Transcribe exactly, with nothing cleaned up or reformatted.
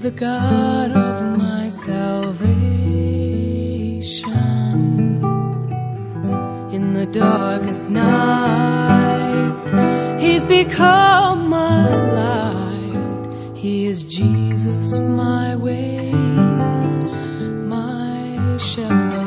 the God of my salvation. In the darkest night, He's become my light. He is Jesus, my way, my shepherd.